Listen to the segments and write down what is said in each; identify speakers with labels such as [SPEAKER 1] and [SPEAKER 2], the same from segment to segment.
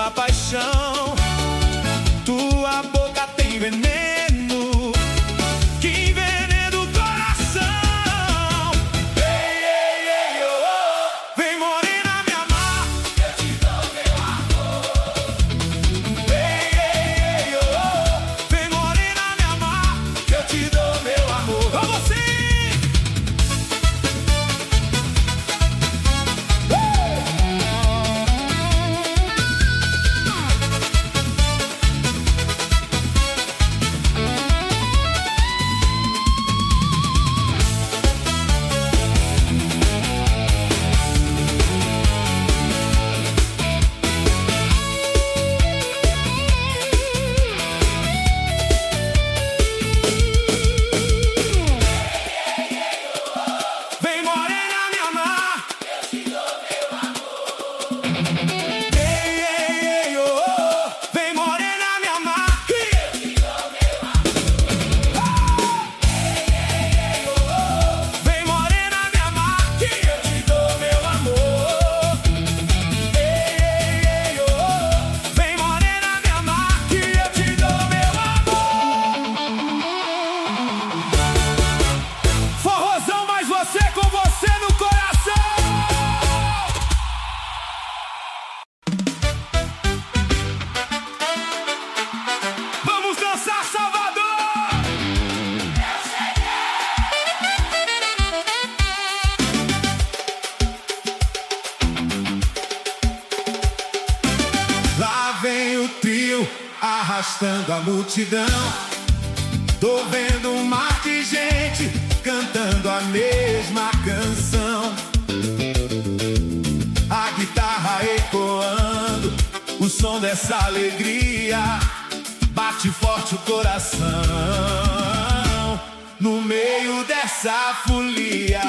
[SPEAKER 1] tua paixão. Tua boca tem veneno que envenena o coração. Ei, ei, ei, oh, oh. Vem morena me amar, eu te dou meu amor. Ei, ei, ei, oh, oh. Vem morena me amar, que eu te dou meu amor. Vamos sim! Arrastando a multidão, tô vendo um mar de gente cantando a mesma canção. A guitarra ecoando, o som dessa alegria bate forte o coração. No meio dessa folia,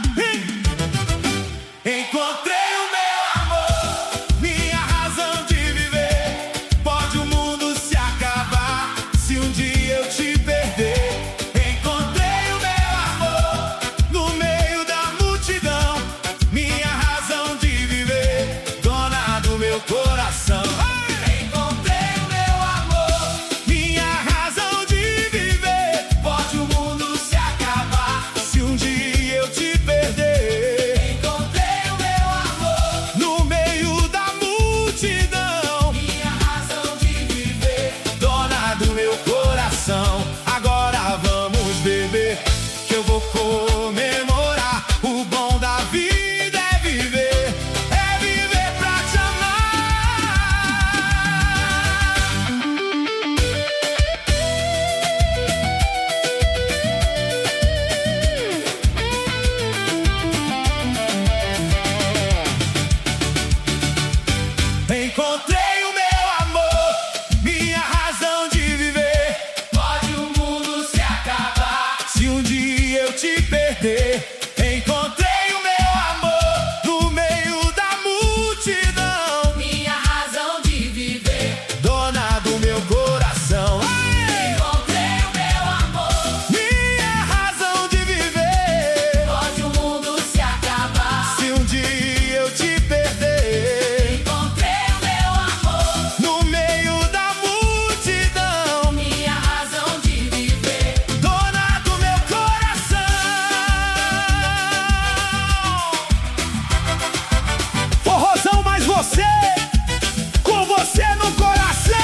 [SPEAKER 1] encontrei o meu amor, minha razão de viver. Pode o mundo se acabar se um dia eu te perder. Encontrei o meu amor no meio da multidão, minha razão de viver, dona do meu coração. Encontrei o meu amor, minha razão de viver. Pode o mundo se acabar se um dia eu te perder. Encontrei o meu amor no meio da multidão, minha razão de viver, dona do meu coração. Agora vamos beber, que eu vou comemorar. O bom da vida é viver pra te amar. Encontrei o meu amor, minha razão de viver. Pode o mundo se acabar se um dia eu te perder. Encontrei o meu amor no meio da multidão, minha razão de viver, dona do meu coração. Encontrei o meu amor, minha razão de viver. Pode o mundo se acabar se um dia eu te perder. Encontrei o meu amor no meio da multidão, minha razão de viver, dona do meu coração. Forrozão mais você, com você no coração.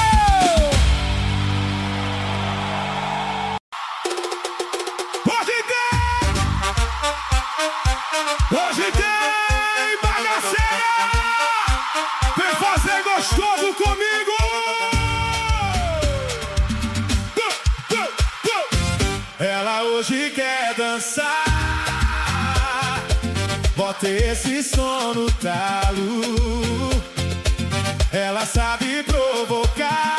[SPEAKER 1] Hoje tem bagaceira, vem fazer gostoso comigo. Ela hoje quer dançar, bota esse som no talo. Ela sabe provocar,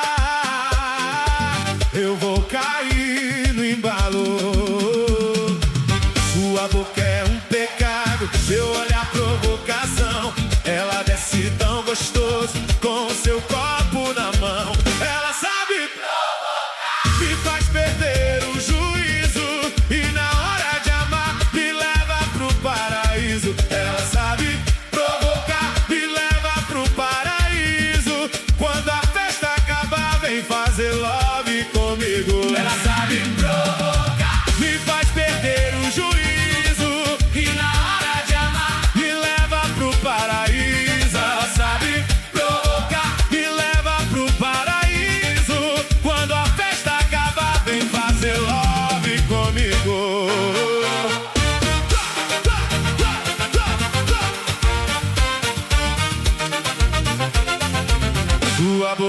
[SPEAKER 1] eu vou cair no embalo. Sua boca é um pecado, seu olhar provocação. Ela desce tão gostoso com o seu copo na mão. Ela sabe provocar, me faz perder o juízo, e na hora de amar me leva pro paraíso. Ela sabe provocar, me leva pro paraíso.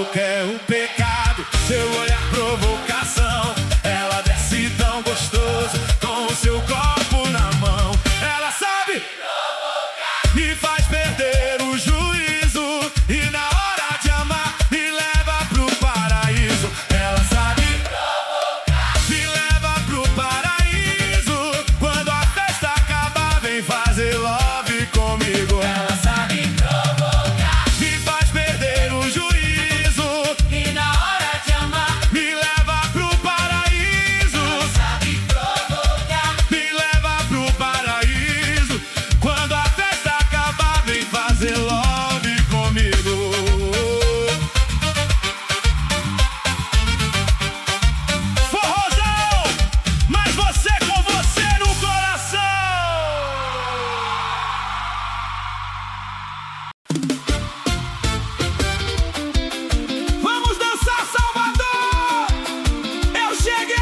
[SPEAKER 1] boca é um pecado, seu olhar provocação. Ela desce tão gostoso com o seu copo na mão. Ela sabe provocar, me faz perder o juízo, e na hora de amar me leva pro paraíso. Ela sabe provocar, me leva pro paraíso. Quando a festa acabar, vem fazer love comigo. Ela sabe provocar, me faz perder o juízo,
[SPEAKER 2] E na hora de amar,
[SPEAKER 1] me leva pro paraíso.
[SPEAKER 2] ela sabe provocar.
[SPEAKER 1] Me leva pro paraíso. Quando a festa acabar, vem fazer love comigo. Forrozão, mas você com você no coração. Vamos dançar, Salvador! Eu cheguei!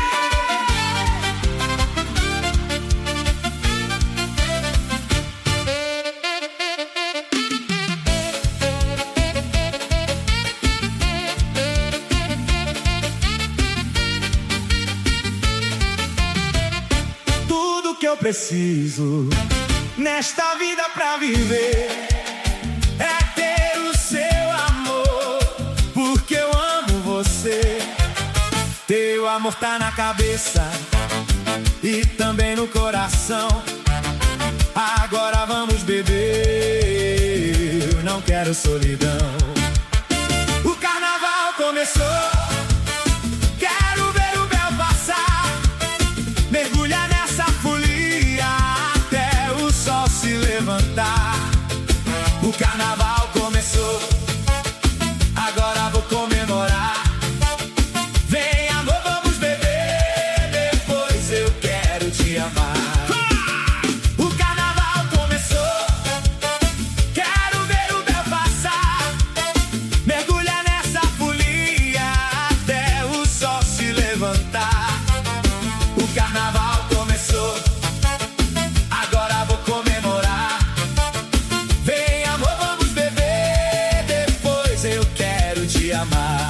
[SPEAKER 1] Tudo que eu preciso nesta vida pra viver é ter o seu amor, porque eu amo você. Teu amor tá na cabeça e também no coração. Agora vamos beber, eu não quero solidão. O carnaval começou, quero ver o véu passar. Mergulhar nessa folia até o sol se levantar. O carnaval começou, agora vou comemorar. Vem amor, vamos beber, depois eu quero te amar. O carnaval começou, quero ver o véu passar. Mergulhar nessa folia até o sol se levantar. O carnaval começou, agora vou comemorar. Vem amor, vamos beber, depois eu quero te amar.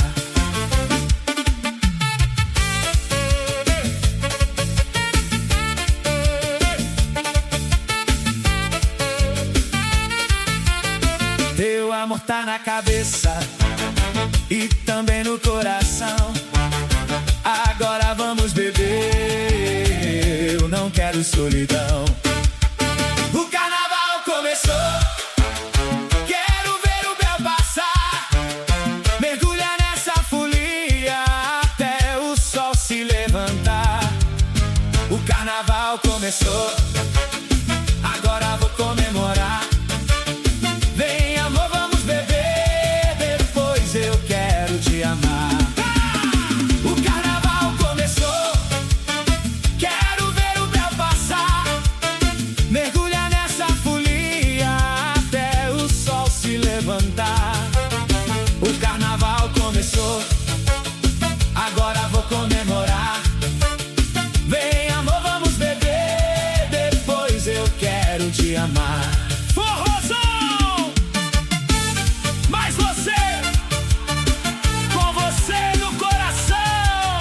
[SPEAKER 1] Teu amor tá na cabeça e também no coração. Agora vamos beber, eu não quero solidão. O carnaval começou, quero ver o véu passar. Mergulhar nessa folia até o sol se levantar. O carnaval começou, agora vou comemorar. Vem amor, vamos beber, depois eu quero te amar. O carnaval começou, quero ver o véu passar. Mergulhar nessa folia até o sol se levantar. O carnaval começou, agora vou comemorar. Vem amor, vamos beber, depois eu quero te amar. Forrozão! Mas você, com você no coração.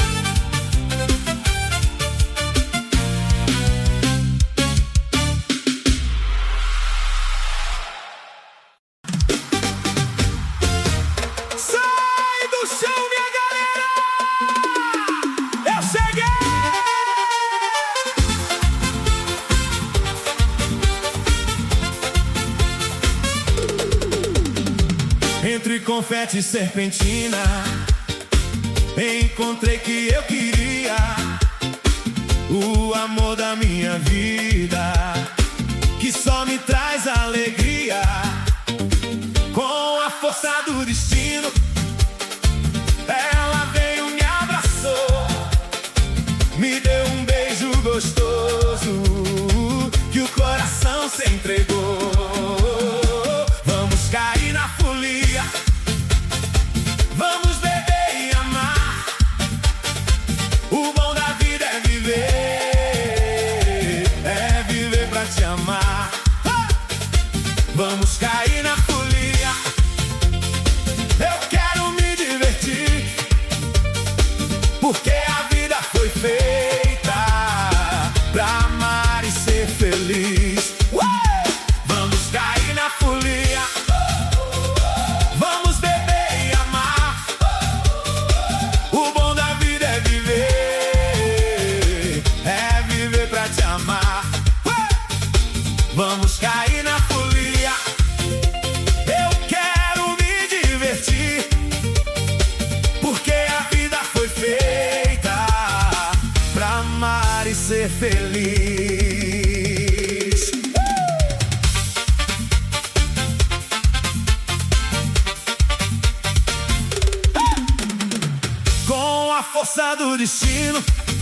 [SPEAKER 1] Sai do chão, minha galera! Eu cheguei! Entre confete e serpentina, encontrei que eu queria, o amor da minha vida, que só me traz alegria. Com a força do destino, ela veio, me abraçou, me deu um beijo gostoso, que o coração se entregou. Vamos cair na folia, vamos beber e amar. O bom da vida é viver pra te amar. Vamos cair na folia, eu quero me Vamos cair na folia. Eu quero me divertir, porque a vida foi feita pra amar e ser feliz. Com a força do destino,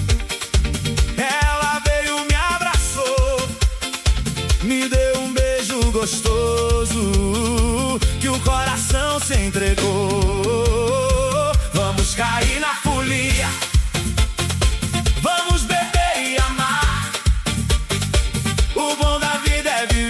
[SPEAKER 1] ela veio, me abraçou, me deu um beijo gostoso, que o coração se entregou. Vamos cair na folia, vamos beber e amar. O bom da vida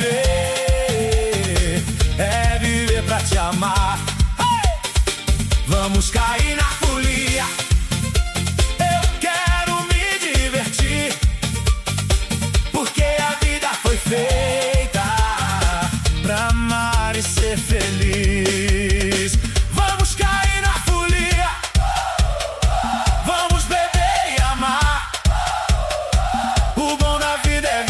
[SPEAKER 1] é viver pra te amar. Vamos cair na folia. Eu quero me divertir, porque a vida foi feita pra amar e ser feliz. Vamos cair na folia, vamos beber e amar. O bom da vida é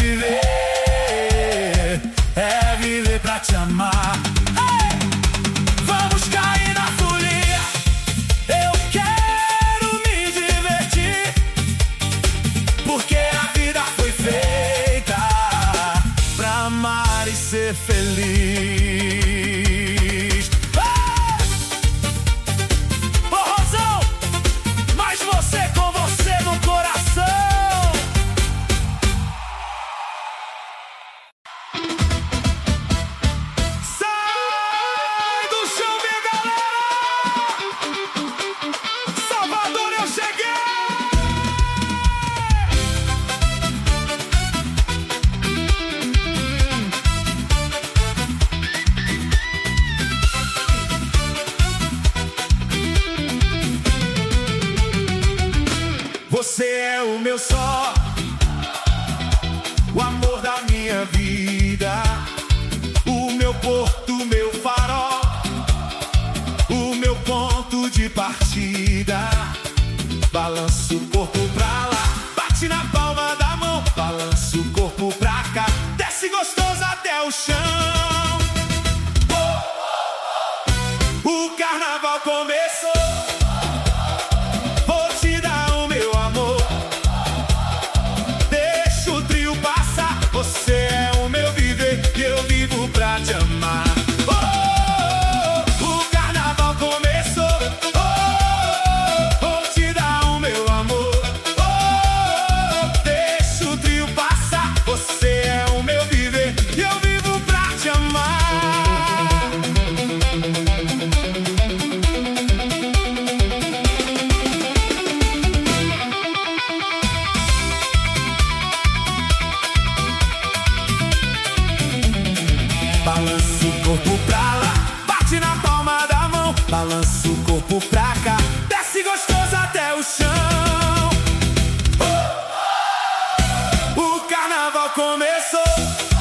[SPEAKER 1] viver pra te amar. Vamos cair na folia. Eu quero me divertir, porque a vida foi feita pra amar e ser feliz. Ô Rosão, mas você com você no coração. Sai do chão, minha galera! Salvador, eu cheguei! Você é o meu sol, o amor da minha vida, o meu porto, meu farol, o meu ponto de partida. Balança o corpo pra lá, bate na palma da mão, balança o corpo pra cá, desce gostoso até o chão. O carnaval começou. Vou te dar o meu amor, deixa o trio passar. Você é o meu viver e eu vivo pra te amar. O carnaval começou. Vou te dar o meu amor, deixa o trio passar. Você é o meu viver e eu vivo pra te amar. Balança o corpo pra lá, bate na palma da mão, balança o corpo pra cá, desce gostoso até o chão. O carnaval começou.